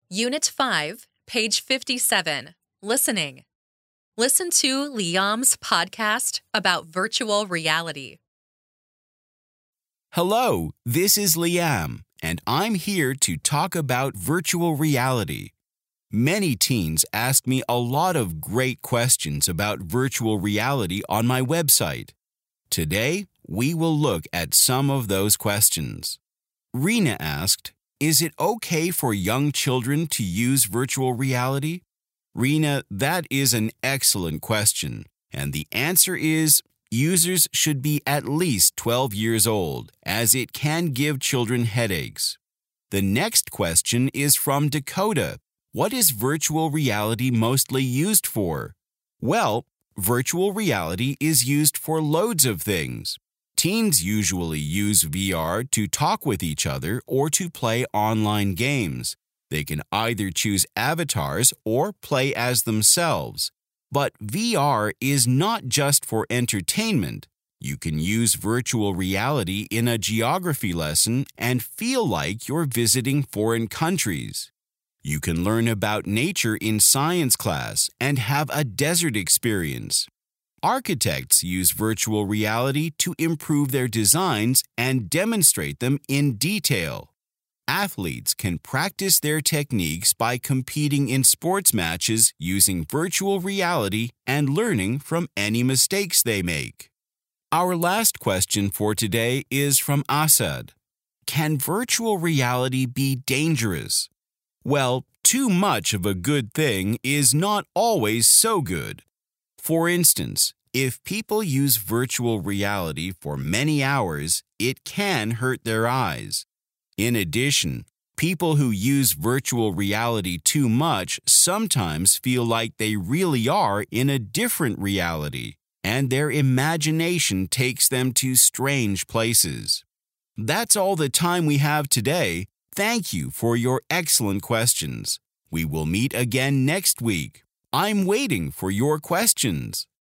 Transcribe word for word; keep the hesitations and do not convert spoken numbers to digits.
Unit five, page fifty-seven, Listening. Listen to Liam's podcast about virtual reality. Hello, this is Liam, and I'm here to talk about virtual reality. Many teens ask me a lot of great questions about virtual reality on my website. Today, we will look at some of those questions. Rena asked, "Is it okay for young children to use virtual reality?" Rena, that is an excellent question, and the answer is users should be at least twelve years old, as it can give children headaches. The next question is from Dakota. What is virtual reality mostly used for? Well, virtual reality is used for loads of things. Teens usually use V R to talk with each other or to play online games. They can either choose avatars or play as themselves. But V R is not just for entertainment. You can use virtual reality in a geography lesson and feel like you're visiting foreign countries. You can learn about nature in science class and have a desert experience. Architects use virtual reality to improve their designs and demonstrate them in detail. Athletes can practice their techniques by competing in sports matches using virtual reality and learning from any mistakes they make. Our last question for today is from Asad. Can virtual reality be dangerous? Well, too much of a good thing is not always so good. For instance, if people use virtual reality for many hours, it can hurt their eyes. In addition, people who use virtual reality too much sometimes feel like they really are in a different reality, and their imagination takes them to strange places. That's all the time we have today. Thank you for your excellent questions. We will meet again next week. I'm waiting for your questions.